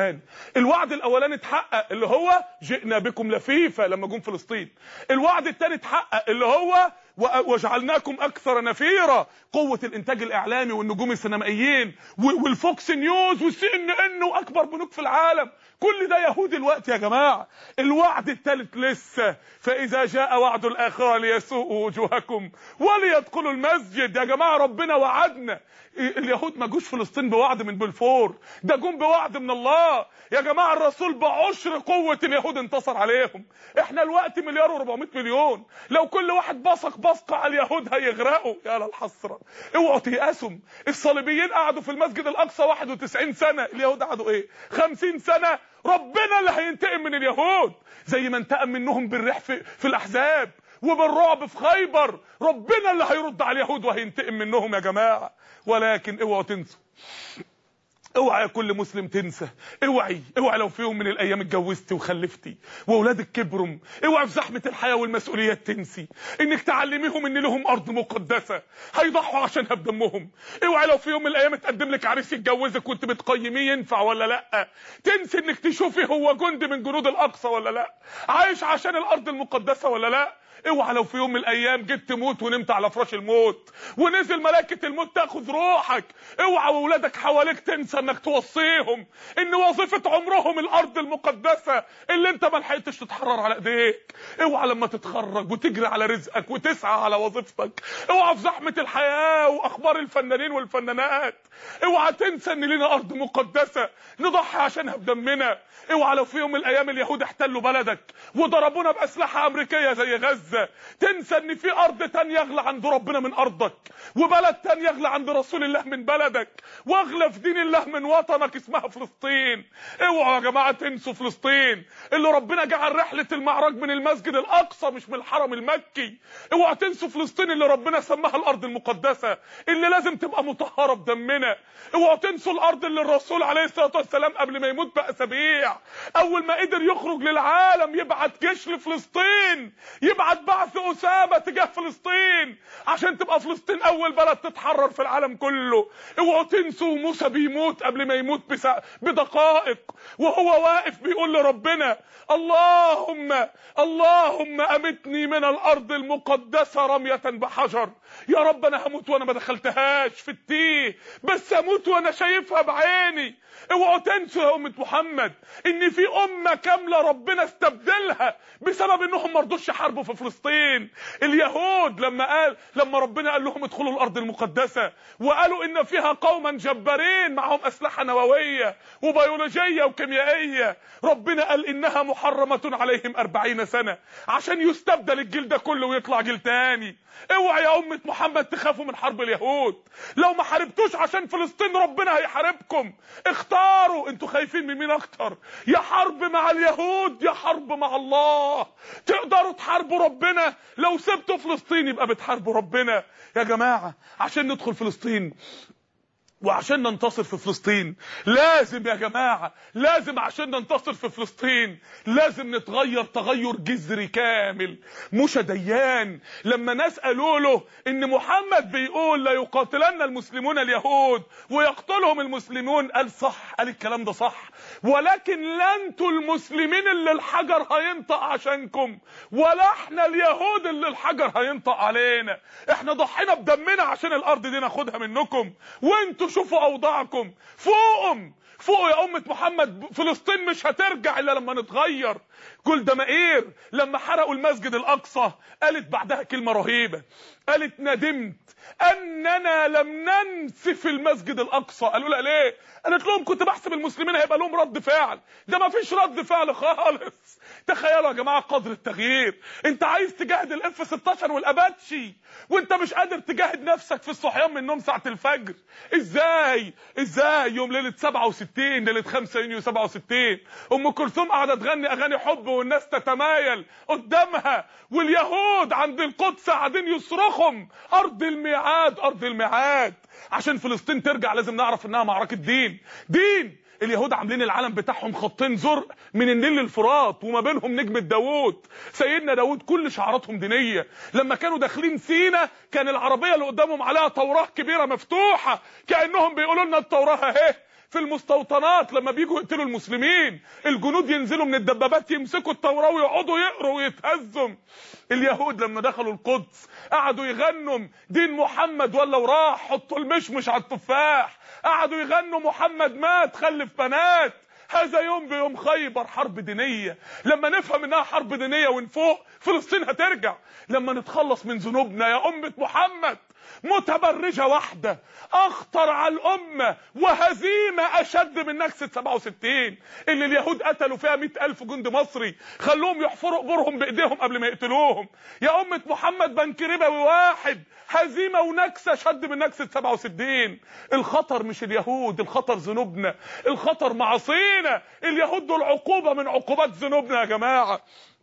الوعد الاولاني اتحقق اللي هو جئنا بكم لفيفا لما جم فلسطين. الوعد الثاني اتحقق اللي هو وجعلناكم اكثر نفيرا، قوه الانتاج الاعلامي والنجوم السينمائيين والفوكس نيوز والسي ان ان واكبر بنوك في العالم، كل ده يهود الوقت يا جماعه. الوعد الثالث لسه، فاذا جاء وعد الاخره ليسوءوا وجوهكم وليدخلوا المسجد. يا جماعه ربنا وعدنا. اليهود ما جوش فلسطين بوعد من بلفور، ده جم بوعد من الله يا جماعه. الرسول بعشر قوه اليهود انتصر عليهم. احنا الوقت مليار واربعمائة مليون، لو كل واحد بصق بصقه على اليهود هيغرقوا. يا للحسره، اوعوا تيأسوا. الصليبيين قعدوا في المسجد الاقصى واحد وتسعين سنه، اليهود قعدوا ايه؟ خمسين سنه. ربنا اللي هينتقم من اليهود زي ما انتقم منهم بالريح في, في الاحزاب وبالرعب في خيبر. ربنا اللي هيرد على اليهود وهينتقم منهم يا جماعه. ولكن اوعوا تنسوا، اوعى يا كل مسلم تنسى، اوعي اوعى لو في يوم من الايام اتجوزتي وخلفتي واولادك كبروا، اوعى في زحمه الحياه والمسؤوليات تنسي انك تعلميهم ان لهم ارض مقدسه هيضحوا عشانها بدمهم. اوعى لو في يوم من الايام اتقدم لك عريس يتجوزك وانت بتقيميه ينفع ولا لا، تنسي انك تشوفي هو جندي من جنود الاقصى ولا لا، عايش عشان الارض المقدسه ولا لا. اوعى لو في يوم من الايام جيت تموت ونمت على فراش الموت ونزل ملائكه الموت تاخذ روحك، اوعى واولادك حواليك تنسى انك توصيهم ان وظيفه عمرهم الارض المقدسه اللي انت ما لحقتش تتحرر على ايديك. اوعى لما تتخرج وتجري على رزقك وتسعى على وظيفتك، اوعى في زحمه الحياه واخبار الفنانين والفنانات، اوعى تنسى ان لنا ارض مقدسه نضحي عشانها بدمنا. اوعى لو في يوم من الايام اليهود احتلوا بلدك وضربونا باسلحه امريكيه زي غزه، تنسى ان في ارض تانية اغلى عند ربنا من ارضك، وبلد تانية اغلى عند رسول الله من بلدك، واغلى في دين الله من وطنك اسمها فلسطين. اوعوا يا جماعه تنسوا فلسطين اللي ربنا جعل رحله المعراج من المسجد الاقصى مش من الحرم المكي. اوعوا تنسوا فلسطين اللي ربنا سماها الارض المقدسه اللي لازم تبقى مطهره بدمنا. اوعوا تنسوا الارض اللي الرسول عليه الصلاه والسلام قبل ما يموت باسابيع اول ما قدر يخرج للعالم يبعت جيش لفلسطين، يبعت بعث اسامه تجاه فلسطين عشان تبقى فلسطين اول بلد تتحرر في العالم كله. اوعوا تنسوا موسى بيموت قبل ما يموت بدقائق وهو واقف بيقول لربنا اللهم اللهم امتني من الارض المقدسه رميه بحجر. يا رب انا هموت وانا ما دخلتهاش في التيه، بس اموت وانا شايفها بعيني. اوعوا تنسوا يا امه محمد ان في امه كامله ربنا استبدلها بسبب انهم ما رضوش يحاربوا في فلسطين. اليهود لما قال لما ربنا قال لهم ادخلوا الارض المقدسه وقالوا ان فيها قوما جبارين معهم اسلحه نوويه وبيولوجيه وكيميائيه، ربنا قال انها محرمه عليهم أربعين سنه عشان يستبدل الجيل ده كله ويطلع جيل تاني. اوعى يا امه محمد تخافوا من حرب اليهود، لو ما حاربتوش عشان فلسطين ربنا هيحاربكم. اختاروا انتوا خايفين من مين اكتر، يا حرب مع اليهود يا حرب مع الله. تقدروا تحاربوا ربنا، لو سبتوا فلسطين يبقى بتحاربوا ربنا. يا جماعه عشان ندخل فلسطين وعشان ننتصر في فلسطين لازم يا جماعة لازم عشان ننتصر في فلسطين لازم نتغير تغير جذري كامل. موشى ديان لما ناس قالوا له ان محمد بيقول لا يقاتلن المسلمون اليهود ويقتلهم المسلمون، قال صح، قال الكلام ده صح، ولكن لا انتوا المسلمين اللي الحجر هينطق عشانكم ولا احنا اليهود اللي الحجر هينطق علينا. احنا ضحينا بدمنا عشان الارض دي ناخدها منكم، وانتوا شوفوا اوضاعكم. فوقهم فوقوا يا امه محمد، فلسطين مش هترجع الا لما نتغير. جولدا مائير لما حرقوا المسجد الاقصى قالت بعدها كلمه رهيبه، قالت ندمت اننا لم ننسف المسجد الاقصى. قالوا لها ليه؟ قالت لهم كنت بحسب المسلمين هيبقى لهم رد فعل، ده ما فيش رد فعل خالص. تخيلوا يا جماعه قدر التغيير. انت عايز تجاهد الاف ستاشر والاباتشي وانت مش قادر تجاهد نفسك في الصحيان من النوم ساعه الفجر. ازاي ازاي يوم ليله سبعة وستين ليله خمسة يونيو سبعة وستين ام كلثوم قاعده تغني اغاني حب والناس تتمايل قدامها، واليهود عند القدس قاعدين يصرخهم ارض الميعاد ارض الميعاد. عشان فلسطين ترجع لازم نعرف انها معركه دين. دين اليهود عاملين العلم بتاعهم خطين زرق من النيل للفرات وما بينهم نجمة داوود. سيدنا داوود كل شعاراتهم دينية. لما كانوا داخلين سينا كان العربية اللي قدامهم عليها توراة كبيرة مفتوحة كأنهم بيقولوا لنا التوراة اهي. في المستوطنات لما بيجوا يقتلوا المسلمين الجنود ينزلوا من الدبابات يمسكوا التوراة ويقعدوا يقروا ويتهزوا. اليهود لما دخلوا القدس قعدوا يغنوا دين محمد ولا وراح، حطوا المشمش على التفاح، قعدوا يغنوا محمد مات خلف بنات. هذا يوم بيوم خيبر حرب دينية. لما نفهم انها حرب دينية ونفوق فلسطين هترجع. لما نتخلص من ذنوبنا يا أمة محمد، متبرجة واحدة اخطر على الامة وهزيمة اشد من نكسة سبعة وستين اللي اليهود قتلوا فيها مئة الف جندي مصري، خلوهم يحفروا قبورهم بايديهم قبل ما يقتلوهم. يا أمة محمد بنكربوي واحد، هزيمة ونكسة شد من نكسة سبعة وستين. الخطر مش اليهود، الخطر ذنوبنا، الخطر معاصينا. اليهود دول عقوبة من عقوبات ذنوبنا يا جماعة.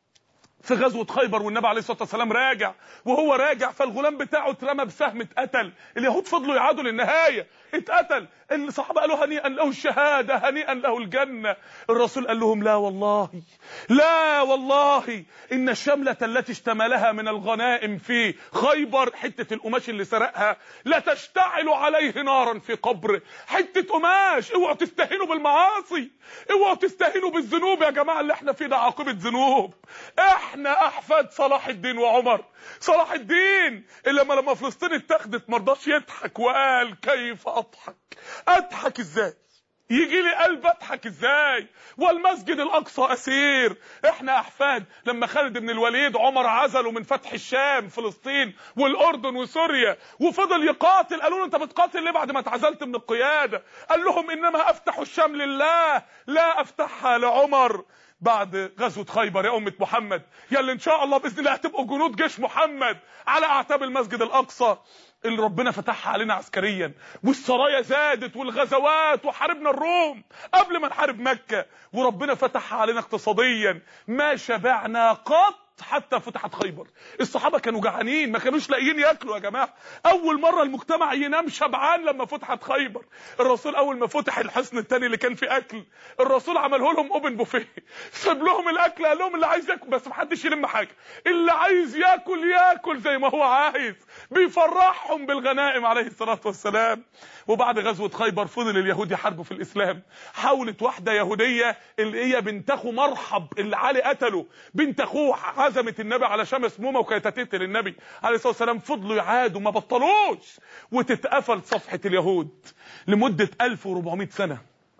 في غزوة خيبر والنبي عليه الصلاة والسلام راجع، وهو راجع فالغلام بتاعه اترمى بسهم اتقتل. اليهود فضلوا يعادوا للنهاية، اتقتل. الصحابة قالوا هنيئا له الشهادة، هنيئا له الجنة. الرسول قال لهم لا والله، لا والله إن الشملة التي اشتملها من الغنائم في خيبر، حتة القماش اللي سرقها، لتشتعل عليه نارا في قبره. حتة قماش. اوعوا تستهينوا بالمعاصي، اوعوا تستهينوا بالذنوب يا جماعة. اللي احنا فيه ده عاقبة ذنوب. احنا احفاد صلاح الدين وعمر. صلاح الدين اللي لما لما فلسطين اتخذت مرضاش يضحك وقال كيف اضحك، اضحك ازاي، يجي لي قلب اضحك ازاي والمسجد الاقصى اسير. احنا احفاد لما خالد بن الوليد عمر عزله من فتح الشام فلسطين والاردن وسوريا وفضل يقاتل، قالوا له انت بتقاتل ليه بعد ما اتعزلت من القياده؟ قال لهم انما افتح الشام لله لا افتحها لعمر. بعد غزوة خيبر يا أمة محمد يا اللي إن شاء الله بإذن الله هتبقوا جنود جيش محمد على أعتاب المسجد الأقصى اللي ربنا فتحها علينا عسكريا، والسرايا زادت والغزوات وحاربنا الروم قبل ما نحارب مكة، وربنا فتحها علينا اقتصاديا. ما شبعنا قط حتى فتحت خيبر. الصحابة كانوا جعانين، ما كانوش لاقيين ياكلوا يا جماعة. اول مرة المجتمع ينام شبعان لما فتحت خيبر. الرسول اول ما فتح الحصن الثاني اللي كان فيه اكل، الرسول عمله لهم اوبن بوفيه، ساب لهم الاكل، قال لهم اللي عايز ياكل بس محدش يلم حاجة، اللي عايز ياكل ياكل زي ما هو عايز. بيفرحهم بالغنائم عليه الصلاة والسلام. وبعد غزوة خيبر فضل اليهود يحاربوا في الاسلام. حاولت واحدة يهودية اللي هي بنت اخو مرحب اللي علي قتله، بنت اخوه عزمت النبي على شام مسمومه وكانت هتقتل النبي عليه الصلاه والسلام. فضلوا يعادوا ما بطلوش، وتتقفل صفحه اليهود لمده ألف وأربعمائة سنه.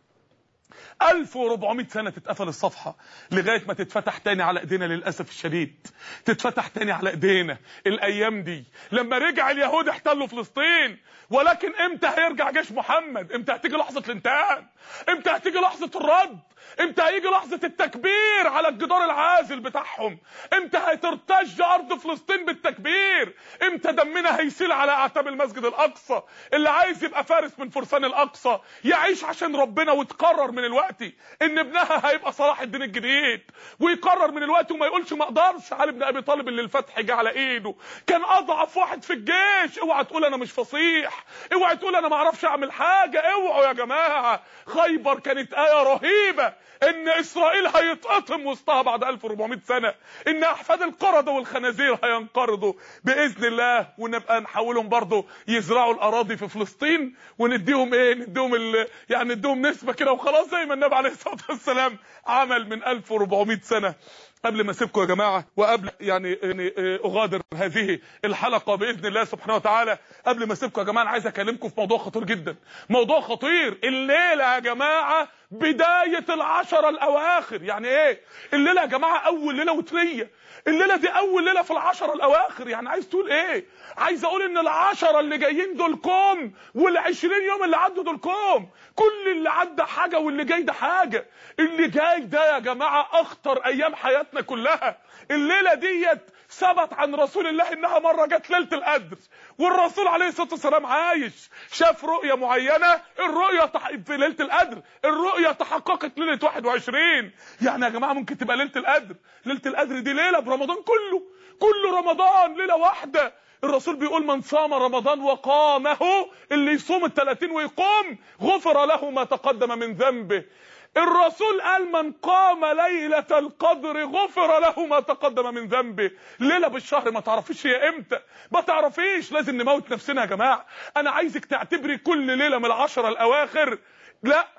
ألف وأربعمائة سنه تتقفل الصفحه لغايه ما تتفتح تاني على ايدينا. للاسف الشديد تتفتح تاني على ايدينا الايام دي لما رجع اليهود احتلوا فلسطين. ولكن امتى هيرجع جيش محمد؟ امتى هتيجي لحظه الانتقام؟ امتى هتيجي لحظه الرد؟ امتى هيجي لحظة التكبير على الجدار العازل بتاعهم؟ امتى هترتج ارض فلسطين بالتكبير؟ امتى دمنا هيسيل على اعتاب المسجد الاقصى؟ اللي عايز يبقى فارس من فرسان الاقصى يعيش عشان ربنا، وتقرر من الوقت ان ابنها هيبقى صلاح الدين الجديد، ويقرر من الوقت وما يقولش ما اقدرش. علي بن ابي طالب اللي الفتح جه على ايده كان اضعف واحد في الجيش. اوعى تقول انا مش فصيح، اوعى تقول انا ما اعرفش اعمل حاجة. اوعوا يا جماعة، خيبر كانت آية رهيبة ان اسرائيل هيتقطم وسطها بعد ألف وأربعمائة سنة، ان احفاد القردة والخنازير هينقرضوا باذن الله، ونبقى نحاولهم برضو يزرعوا الاراضي في فلسطين ونديهم ايه، نديهم ال... يعني نديهم نسبة كده وخلاص زي ما النبي عليه الصلاة والسلام عمل من ألف وأربعمائة سنة. قبل ما اسيبكم يا جماعه وقبل يعني اغادر هذه الحلقه باذن الله سبحانه وتعالى، قبل ما اسيبكم يا جماعه انا عايز اكلمكم في موضوع خطير جدا. موضوع خطير. الليله يا جماعه بدايه العشره الاواخر. يعني ايه الليله يا جماعه؟ اول ليله وتريه. الليله دي اول ليله في العشره الاواخر. يعني عايز تقول ايه؟ عايز اقول ان العشره اللي جايين دول كوم، والعشرين يوم اللي عدوا دول كوم. كل اللي عدى حاجه واللي جاي ده حاجه. اللي جاي ده يا جماعه اخطر ايام حياتنا كلها. الليله ديت ثبت عن رسول الله انها مره جت ليله القدر، والرسول عليه الصلاه والسلام عايش شاف رؤيه معينه، الرؤيه تح... في ليله القدر الرؤيه تحققت ليله واحد وعشرين. يعني يا جماعه ممكن تبقى ليله القدر. ليله القدر دي ليله برمضان كله، كل رمضان ليله واحده. الرسول بيقول من صام رمضان وقامه، اللي يصوم الثلاثين ويقوم غفر له ما تقدم من ذنبه. الرسول قال من قام ليلة القدر غفر له ما تقدم من ذنبه. ليلة بالشهر ما تعرفيش هي امتى، ما تعرفيش. لازم نموت نفسنا يا جماعة. انا عايزك تعتبري كل ليلة من العشرة الاواخر لا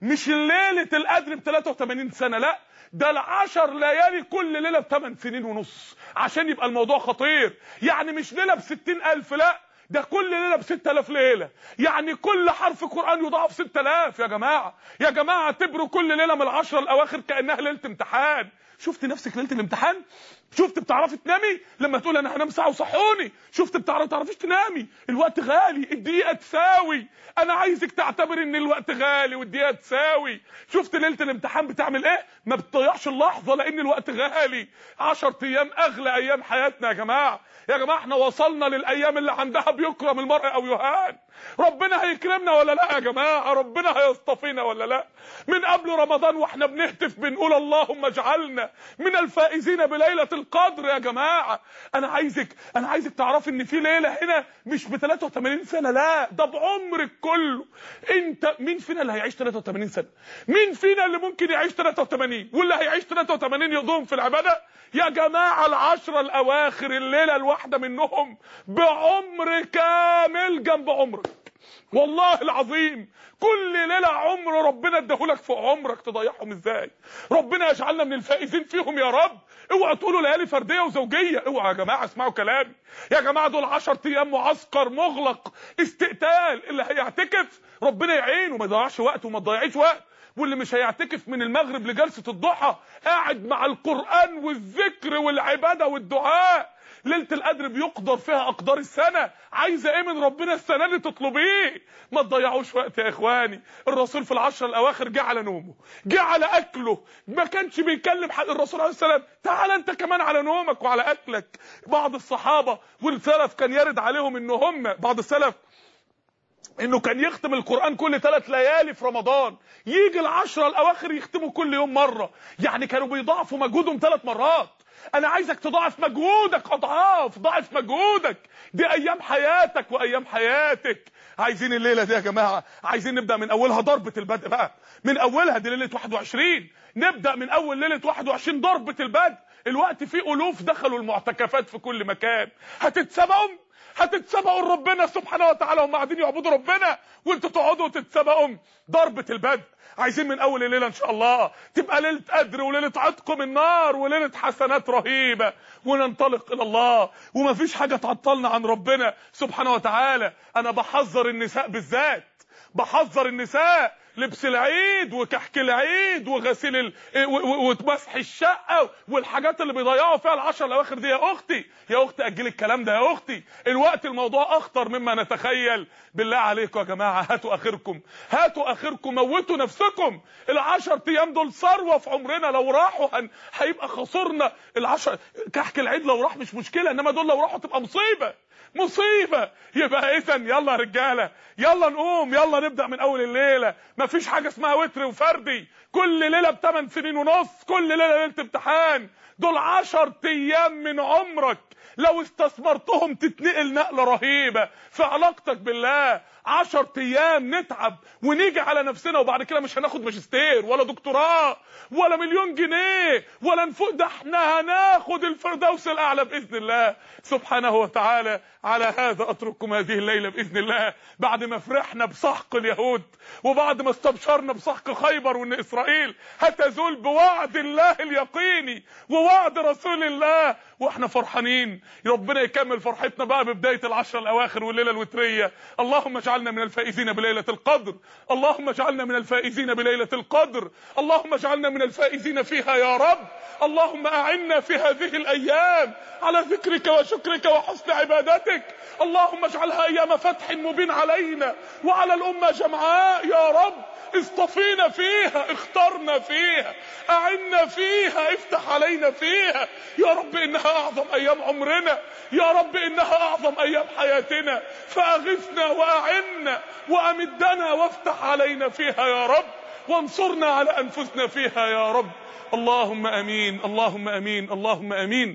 مش ليله القدر ب ثلاثة وثمانين سنه، لا ده العشر ليالي كل ليله بثمان سنين ونص، عشان يبقى الموضوع خطير. يعني مش ليله بستين الف، لا ده كل ليله بستة آلاف ليله، يعني كل حرف قرآن يضاعف ستة آلاف. يا جماعه يا جماعه اعتبروا كل ليله من العشره الاواخر كانها ليله امتحان. شفت نفسك ليله الامتحان؟ شفت بتعرفي تنامي لما تقول انا هنام ساعه وصحوني؟ شفت بتعرفي تعرفيش تنامي؟ الوقت غالي، الدقيقه تساوي. انا عايزك تعتبر ان الوقت غالي والدقيقه تساوي. شفت ليله الامتحان بتعمل ايه؟ ما بتضيعش اللحظه لان الوقت غالي. عشر ايام اغلى ايام حياتنا يا جماعه. يا جماعه احنا وصلنا للايام اللي عندها بيكرم المرء او يهان. ربنا هيكرمنا ولا لا يا جماعه؟ ربنا هيصطفينا ولا لا؟ من قبل رمضان واحنا بنهتف بنقول اللهم اجعلنا من الفائزين بليله القدر. يا جماعه انا عايزك انا عايزك تعرفي ان في ليله هنا مش ب ثلاثة وثمانين سنه، لا ده بعمرك كله. انت مين فينا اللي هيعيش ثلاثة وثمانين سنه؟ مين فينا اللي ممكن يعيش ثلاثة وثمانين؟ واللي هيعيش ثلاثة وثمانين يضم في العباده؟ يا جماعه العشره الاواخر الليله الواحده منهم بعمر كامل جنب عمرك، والله العظيم. كل ليله عمر ربنا اداهولك في عمرك تضيعهم ازاي؟ ربنا يجعلنا من الفائزين فيهم يا رب. اوعوا تقولوا ليالي فرديه وزوجيه، اوعوا يا جماعه اسمعوا كلامي. يا جماعه دول عشر ايام معسكر مغلق استقتال. اللي هيعتكف ربنا يعينه ما يضيعش وقت وما تضيعيش وقت، واللي مش هيعتكف من المغرب لجلسه الضحى قاعد مع القرآن والذكر والعباده والدعاء. ليله القدر بيقدر فيها اقدار السنه. عايزه ايه من ربنا السنه دي تطلبيه؟ ما تضيعوش وقت يا اخواني. الرسول في العشر الاواخر جه على نومه، جه على اكله، ما كانش بيكلم حد. الرسول عليه السلام تعال انت كمان على نومك وعلى اكلك. بعض الصحابه والسلف كان يرد عليهم ان هم بعض السلف انه كان يختم القرآن كل ثلاث ليالي في رمضان، يجي العشرة الاواخر يختموا كل يوم مرة. يعني كانوا بيضاعفوا مجهودهم ثلاث مرات. انا عايزك تضاعف مجهودك اضعاف، ضاعف مجهودك. دي ايام حياتك وايام حياتك. عايزين الليله دي يا جماعه، عايزين نبدا من اولها ضربه البدء بقى، من اولها. دي ليله واحد وعشرين، نبدا من اول ليله واحد وعشرين ضربه البدء. الوقت فيه الوف دخلوا المعتكفات في كل مكان. هتتسبقوا هتتسبقوا ربنا سبحانه وتعالى، هم قاعدين يعبدوا ربنا وانتوا تقعدوا تتسبقوا. ضربه البدء. عايزين من اول الليله ان شاء الله تبقى ليله قدر وليله عتق من النار وليله حسنات رهيبه، وننطلق الى الله ومفيش حاجه تعطلنا عن ربنا سبحانه وتعالى. انا بحذر النساء بالذات، بحذر النساء. لبس العيد وكحك العيد وغسيل ال... ومسح الشقه والحاجات اللي بيضيعوا فيها العشر الاواخر دي. يا اختي يا اختي اجلي الكلام ده يا اختي. الوقت الموضوع اخطر مما نتخيل. بالله عليكم يا جماعه هاتوا اخركم، هاتوا اخركم، موتوا نفسكم. العشر ايام دول ثروه في عمرنا، لو راحوا هن... هيبقى خسرنا. العشر كحك العيد لو راح مش مشكله، انما دول لو راحوا تبقى مصيبه مصيبه. يبقى اذا يلا يا رجاله، يلا نقوم، يلا نبدا من اول الليله. مفيش حاجه اسمها وتر وفردي. كل ليله بثمان سنين ونص، كل ليله ليله امتحان. دول عشر ايام من عمرك لو استثمرتهم تتنقل نقله رهيبه في علاقتك بالله. عشر ايام نتعب ونيجي على نفسنا، وبعد كده مش هناخد ماجستير ولا دكتوراه ولا مليون جنيه ولا نفوق، ده احنا هناخد الفردوس الاعلى باذن الله سبحانه وتعالى. على هذا اترككم هذه الليله باذن الله، بعد ما فرحنا بسحق اليهود وبعد ما استبشرنا بسحق خيبر وان اسرائيل هتزول بوعد الله اليقيني ووعد رسول الله، واحنا فرحانين. ربنا يكمل فرحتنا بقى ببدايه العشر الاواخر والليله الوتريه. اللهم اجعلنا من الفائزين بليله القدر، اللهم اجعلنا من الفائزين بليله القدر، اللهم اجعلنا من الفائزين فيها يا رب. اللهم اعنا في هذه الايام على ذكرك وشكرك وحسن عبادتك. اللهم اجعلها ايام فتح مبين علينا وعلى الامه جمعاء يا رب. اصطفينا فيها، اخترنا فيها، اعنا فيها، افتح علينا فيها يا رب. انها اعظم ايام عمرنا يا رب، انها اعظم ايام حياتنا. فاغثنا واعنا وامدنا وافتح علينا فيها يا رب، وانصرنا على انفسنا فيها يا رب. اللهم امين، اللهم امين، اللهم امين.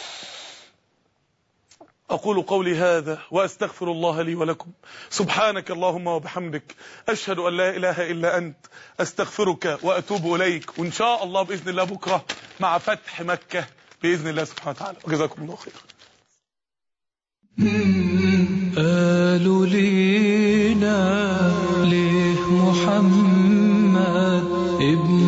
أقول قولي هذا وأستغفر الله لي ولكم. سبحانك اللهم وبحمدك، أشهد أن لا إله إلا أنت، أستغفرك وأتوب إليك. وإن شاء الله بإذن الله بكرة مع فتح مكة بإذن الله سبحانه وتعالى. وجزاكم الله خير. قالوا لينا ليه محمد ابن